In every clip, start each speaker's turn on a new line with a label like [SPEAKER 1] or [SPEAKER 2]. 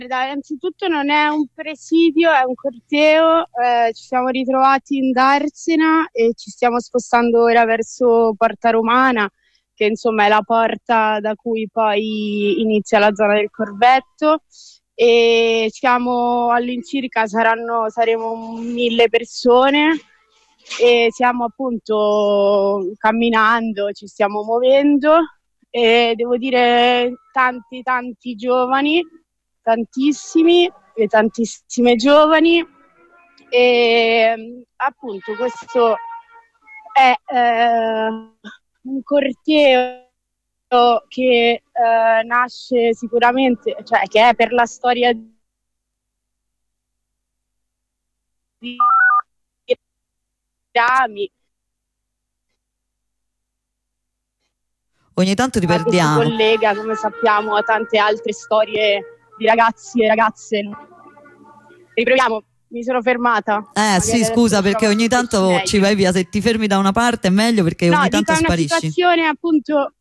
[SPEAKER 1] Anzitutto non è un presidio, è un corteo. Ci siamo ritrovati in Darsena e ci stiamo spostando ora verso Porta Romana, che insomma è la porta da cui poi inizia la zona del Corvetto, e siamo all'incirca, saremo 1000 persone e stiamo appunto camminando, ci stiamo muovendo e devo dire tanti giovani, tantissimi e tantissime giovani, e appunto questo è un corteo che nasce sicuramente, cioè che è per la storia di Rami.
[SPEAKER 2] Ogni tanto ti perdiamo.
[SPEAKER 1] Si collega, come sappiamo, a tante altre storie di ragazzi e ragazze. Riproviamo, mi sono fermata.
[SPEAKER 2] Sì, scusa, perché ogni tanto ci vai via. Se ti fermi da una parte è meglio, perché ogni tanto sparisci.
[SPEAKER 1] No, una situazione appunto.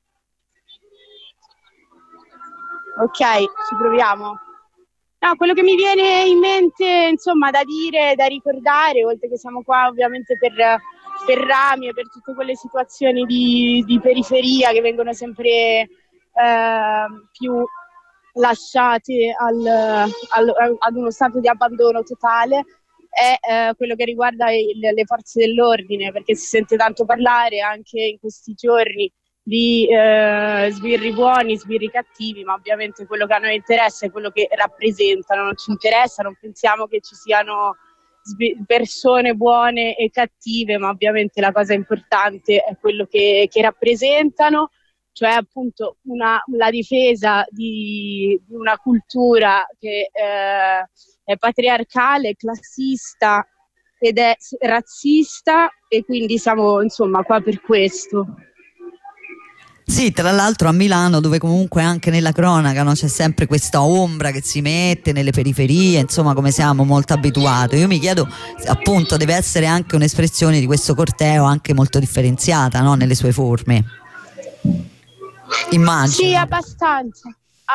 [SPEAKER 1] Ok, ci proviamo. No, quello che mi viene in mente, insomma, da dire, da ricordare, oltre che siamo qua ovviamente per Rami e per tutte quelle situazioni di periferia che vengono sempre più lasciate ad uno stato di abbandono totale, è quello che riguarda le forze dell'ordine, perché si sente tanto parlare anche in questi giorni di sbirri buoni, sbirri cattivi, ma ovviamente quello che a noi interessa è quello che rappresentano, non ci interessa, non pensiamo che ci siano persone buone e cattive, ma ovviamente la cosa importante è quello che rappresentano, cioè appunto la difesa di una cultura che è patriarcale, classista ed è razzista, e quindi siamo insomma qua per questo.
[SPEAKER 2] Sì, tra l'altro a Milano, dove comunque anche nella cronaca, no, c'è sempre questa ombra che si mette nelle periferie, insomma, come siamo molto abituati. Io mi chiedo, appunto, deve essere anche un'espressione di questo corteo anche molto differenziata, no, nelle sue forme. Immagino.
[SPEAKER 1] Sì, abbastanza.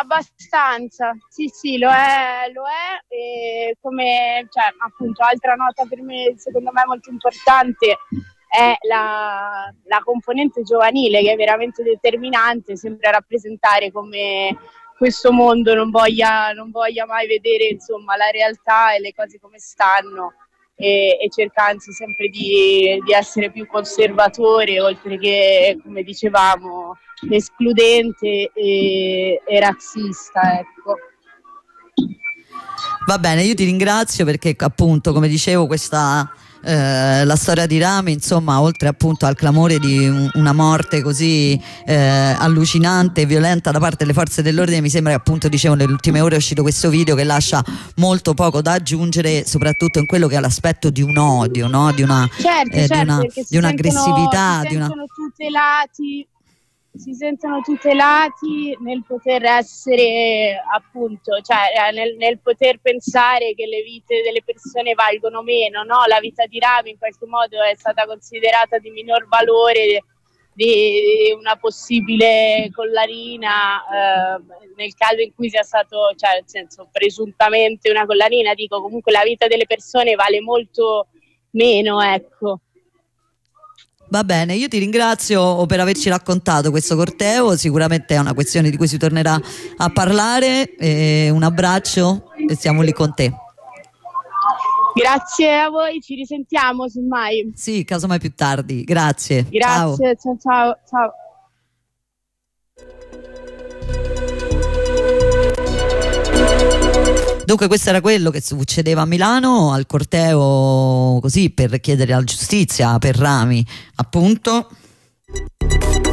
[SPEAKER 1] Sì, lo è, e come, cioè, appunto, altra nota per me, secondo me molto importante, è la componente giovanile, che è veramente determinante, sembra rappresentare come questo mondo non voglia mai vedere, insomma, la realtà e le cose come stanno, e cerca anzi sempre di essere più conservatore, oltre che, come dicevamo, escludente e razzista, ecco.
[SPEAKER 2] Va bene, io ti ringrazio, perché appunto, come dicevo, questa la storia di Rami, insomma, oltre appunto al clamore di una morte così allucinante e violenta da parte delle forze dell'ordine, mi sembra che, appunto, dicevo, nelle ultime ore è uscito questo video che lascia molto poco da aggiungere, soprattutto in quello che è l'aspetto di un odio, no? Di una di un'aggressività,
[SPEAKER 1] si sentono tutelati nel poter essere, appunto, cioè nel poter pensare che le vite delle persone valgono meno, no? La vita di Rami in qualche modo è stata considerata di minor valore di una possibile collanina, nel caso in cui sia stato, cioè nel senso presuntamente una collanina, dico, comunque la vita delle persone vale molto meno, ecco.
[SPEAKER 2] Va bene, io ti ringrazio per averci raccontato questo corteo, sicuramente è una questione di cui si tornerà a parlare, un abbraccio e siamo lì con te.
[SPEAKER 1] Grazie a voi, ci risentiamo semmai.
[SPEAKER 2] Sì, casomai più tardi, grazie.
[SPEAKER 1] Grazie, ciao.
[SPEAKER 2] Dunque, questo era quello che succedeva a Milano al corteo, così, per chiedere la giustizia per Rami, appunto.